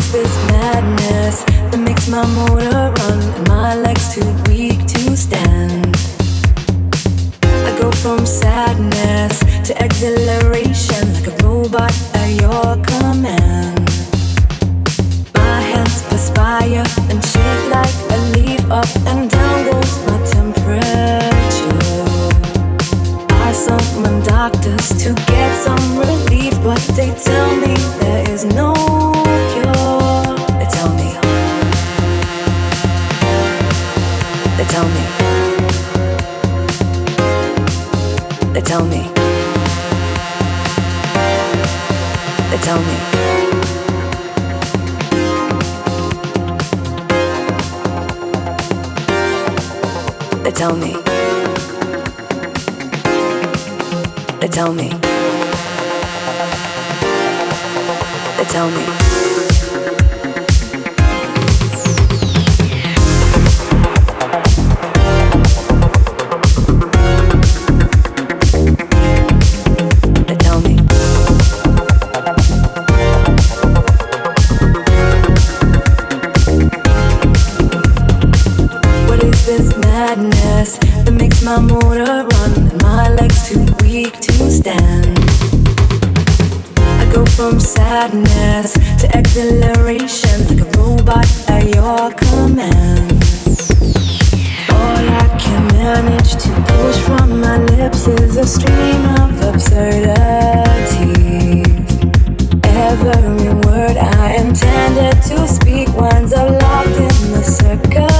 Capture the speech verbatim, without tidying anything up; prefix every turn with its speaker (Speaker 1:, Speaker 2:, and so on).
Speaker 1: this madness that makes my motor run and my legs too weak to stand? I go from sadness to exhilaration like a robot at your command. My hands perspire and shake like a leaf. Up and down goes my temperature. I summon doctors to get some relief, but they tell me there is no cure. They tell me. They tell me. They tell me. They tell me. They tell me. They tell me. They tell me. Madness that makes my motor run and my legs too weak to stand. I go from sadness to exhilaration like a robot at your command. All I can manage to push from my lips is a stream of absurdities. Every word I intended to speak winds up locked in the circle.